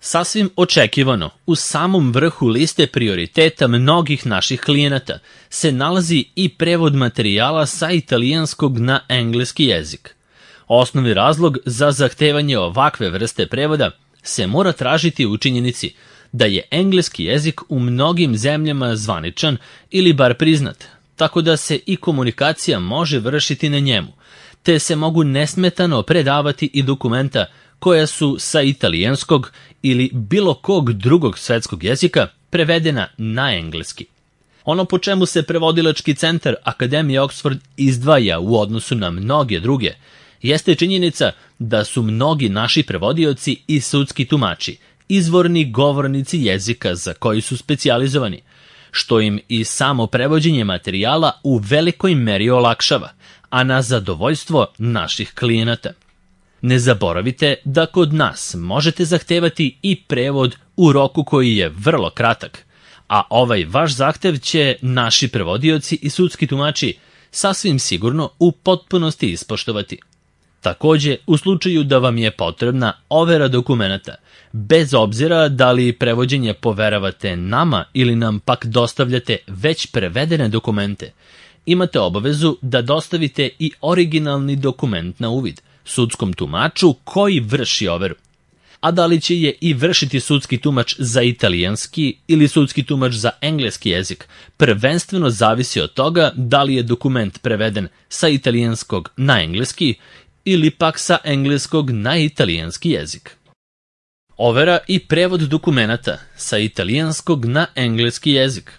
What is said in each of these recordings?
Sasvim očekivano, u samom vrhu liste prioriteta mnogih naših klijenata se nalazi i prevod materijala sa italijanskog na engleski jezik. Osnovni razlog za zahtevanje ovakve vrste prevoda se mora tražiti u činjenici da je engleski jezik u mnogim zemljama zvaničan ili bar priznat, tako da se i komunikacija može vršiti na njemu, te se mogu nesmetano predavati i dokumenta koja su sa italijanskog ili bilo kog drugog svetskog jezika prevedena na engleski. Ono po čemu se prevodilački centar Akademije Oxford izdvaja u odnosu na mnoge druge, jeste činjenica da su mnogi naši prevodioci i sudski tumači izvorni govornici jezika za koji su specijalizovani, što im i samo prevođenje materijala u velikoj meri olakšava, a na zadovoljstvo naših klijenata. Ne zaboravite da kod nas možete zahtevati i prevod u roku koji je vrlo kratak, a ovaj vaš zahtev će naši prevodioci i sudski tumači sasvim sigurno u potpunosti ispoštovati. Takođe, u slučaju da vam je potrebna overa dokumenata, bez obzira da li prevođenje poveravate nama ili nam pak dostavljate već prevedene dokumente, imate obavezu da dostavite i originalni dokument na uvid sudskom tumaču koji vrši overu. A da li će je i vršiti sudski tumač za italijanski ili sudski tumač za engleski jezik, prvenstveno zavisi od toga da li je dokument preveden sa italijanskog na engleski ili pak sa engleskog na italijanski jezik. Overa i prevod dokumenata sa italijanskog na engleski jezik.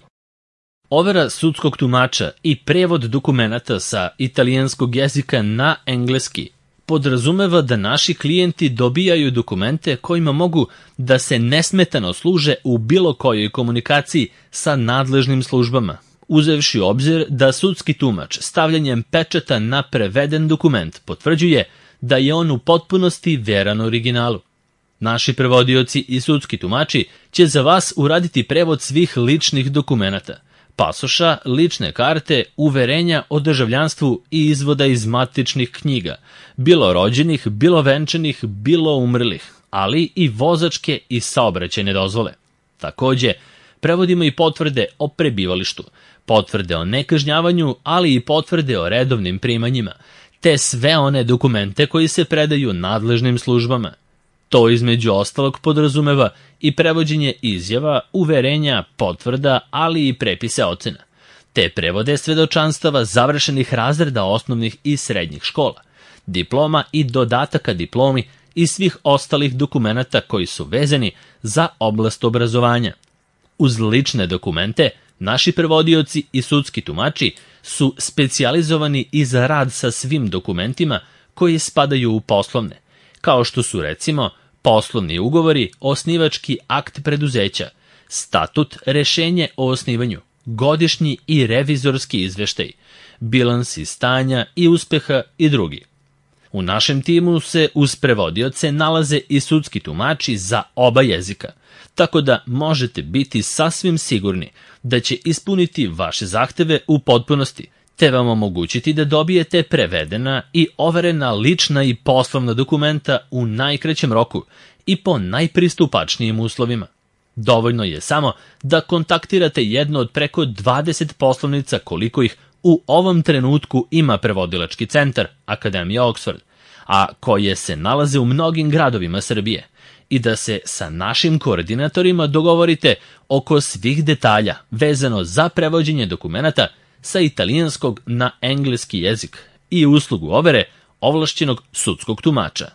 Overa sudskog tumača i prevod dokumenata sa italijanskog jezika na engleski podrazumeva da naši klijenti dobijaju dokumente kojima mogu da se nesmetano služe u bilo kojoj komunikaciji sa nadležnim službama, uzevši u obzir da sudski tumač stavljanjem pečata na preveden dokument potvrđuje da je on u potpunosti veran originalu. Naši prevodioci i sudski tumači će za vas uraditi prevod svih ličnih dokumenata, pasoša, lične karte, uverenja o državljanstvu i izvoda iz matičnih knjiga, bilo rođenih, bilo venčanih, bilo umrlih, ali i vozačke i saobraćajne dozvole. Takođe, prevodimo i potvrde o prebivalištu, potvrde o nekažnjavanju, ali i potvrde o redovnim primanjima, te sve one dokumente koji se predaju nadležnim službama. To između ostalog podrazumeva i prevođenje izjava, uverenja, potvrda, ali i prepise ocena, te prevode svedočanstava završenih razreda osnovnih i srednjih škola, diploma i dodataka diplomi i svih ostalih dokumenata koji su vezani za oblast obrazovanja. Uz lične dokumente, naši prevodioci i sudski tumači su specijalizovani i za rad sa svim dokumentima koji spadaju u poslovne, kao što su recimo poslovni ugovori, osnivački akt preduzeća, statut, rešenje o osnivanju, godišnji i revizorski izveštaj, bilansi stanja i uspeha i drugi. U našem timu se uz prevodioce nalaze i sudski tumači za oba jezika, tako da možete biti sasvim sigurni da će ispuniti vaše zahteve u potpunosti, te vam omogućiti da dobijete prevedena i overena lična i poslovna dokumenta u najkraćem roku i po najpristupačnijim uslovima. Dovoljno je samo da kontaktirate jedno od preko 20 poslovnica koliko ih u ovom trenutku ima prevodilački centar Akademija Oxford, a koje se nalaze u mnogim gradovima Srbije, i da se sa našim koordinatorima dogovorite oko svih detalja vezano za prevođenje dokumenata sa italijanskog na engleski jezik i uslugu overe ovlašćenog sudskog tumača.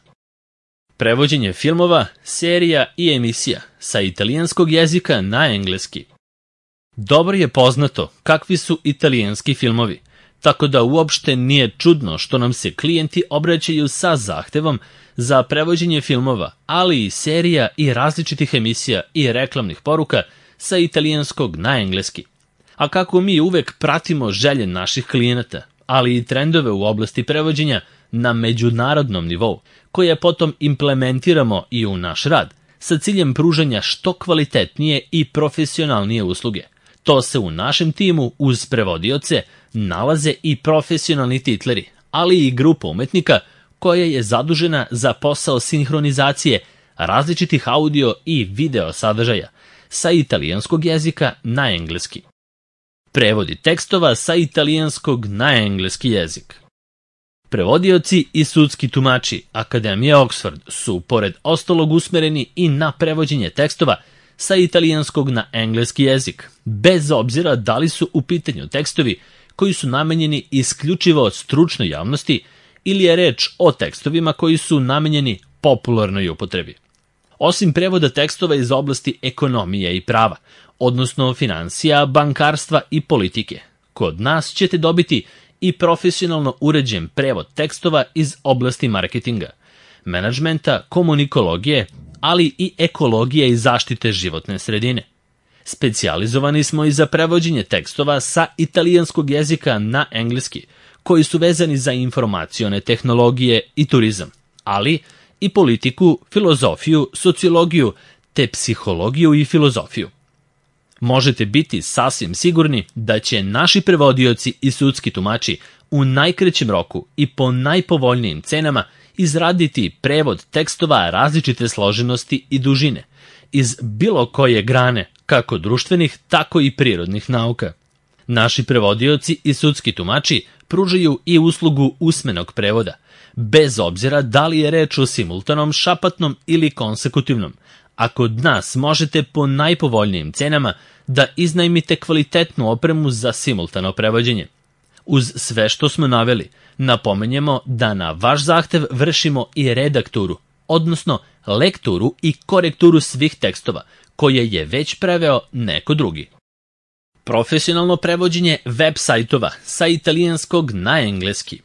Prevođenje filmova, serija i emisija sa italijanskog jezika na engleski. Dobro je poznato kakvi su italijanski filmovi, tako da uopšte nije čudno što nam se klijenti obraćaju sa zahtevom za prevođenje filmova, ali i serija i različitih emisija i reklamnih poruka sa italijanskog na engleski. A kako mi uvek pratimo želje naših klijenata, ali i trendove u oblasti prevođenja na međunarodnom nivou, koje potom implementiramo i u naš rad, sa ciljem pružanja što kvalitetnije i profesionalnije usluge. To se u našem timu uz prevodioce nalaze i profesionalni titleri, ali i grupa umetnika koja je zadužena za posao sinhronizacije različitih audio i video sadržaja sa italijanskog jezika na engleski. Prevodi tekstova sa italijanskog na engleski jezik. Prevodioci i sudski tumači Akademije Oxford su, pored ostalog, usmereni i na prevođenje tekstova sa italijanskog na engleski jezik, bez obzira da li su u pitanju tekstovi koji su namenjeni isključivo stručnoj javnosti ili je reč o tekstovima koji su namenjeni popularnoj upotrebi. Osim prevoda tekstova iz oblasti ekonomije i prava, odnosno finansija, bankarstva i politike, kod nas ćete dobiti i profesionalno uređen prevod tekstova iz oblasti marketinga, menadžmenta, komunikologije, ali i ekologije i zaštite životne sredine. Specijalizovani smo i za prevođenje tekstova sa italijanskog jezika na engleski, koji su vezani za informacione tehnologije i turizam, ali i politiku, filozofiju, sociologiju, te psihologiju i filozofiju. Možete biti sasvim sigurni da će naši prevodioci i sudski tumači u najkraćem roku i po najpovoljnijim cenama izraditi prevod tekstova različite složenosti i dužine iz bilo koje grane, kako društvenih, tako i prirodnih nauka. Naši prevodioci i sudski tumači pružaju i uslugu usmenog prevoda, bez obzira da li je reč o simultanom, šapatnom ili konsekutivnom, a kod nas možete po najpovoljnijim cenama da iznajmite kvalitetnu opremu za simultano prevođenje. Uz sve što smo naveli, napomenjemo da na vaš zahtev vršimo i redakturu, odnosno lekturu i korekturu svih tekstova koje je već preveo neko drugi. Profesionalno prevođenje web sajtova sa italijanskog na engleski.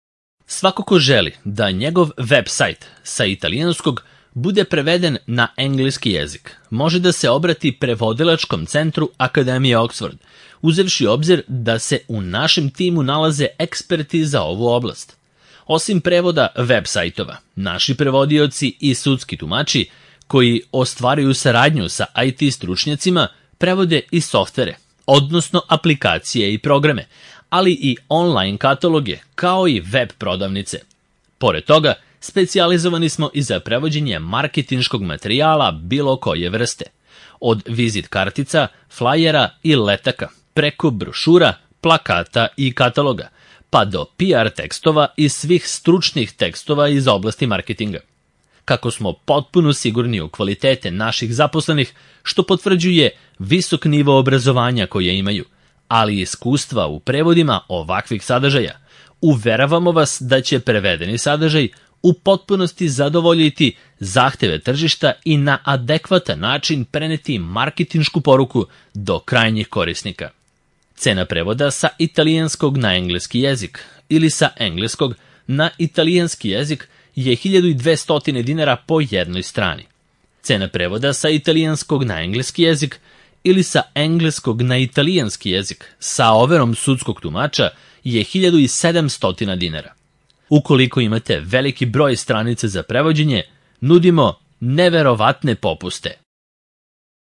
Svako ko želi da njegov web sajt sa italijanskog bude preveden na engleski jezik, može da se obrati prevodilačkom centru Akademije Oxford, uzevši obzir da se u našem timu nalaze eksperti za ovu oblast. Osim prevoda web sajtova, naši prevodioci i sudski tumači koji ostvaruju saradnju sa IT stručnjacima prevode i softvere, odnosno aplikacije i programe, ali i online kataloge kao i web prodavnice. Pored toga, specijalizovani smo i za prevođenje marketinškog materijala bilo koje vrste, od vizit kartica, flajera i letaka, preko brošura, plakata i kataloga, pa do PR tekstova i svih stručnih tekstova iz oblasti marketinga. Kako smo potpuno sigurni u kvalitete naših zaposlenih, što potvrđuje visok nivo obrazovanja koje imaju, ali i iskustva u prevodima ovakvih sadržaja, uveravamo vas da će prevedeni sadržaj u potpunosti zadovoljiti zahteve tržišta i na adekvatan način preneti marketinšku poruku do krajnjih korisnika. Cena prevoda sa italijanskog na engleski jezik ili sa engleskog na italijanski jezik je 1200 dinara po jednoj strani. Cena prevoda sa italijanskog na engleski jezik ili sa engleskog na italijanski jezik sa overom sudskog tumača je 1700 dinara. Ukoliko imate veliki broj stranica za prevođenje, nudimo neverovatne popuste.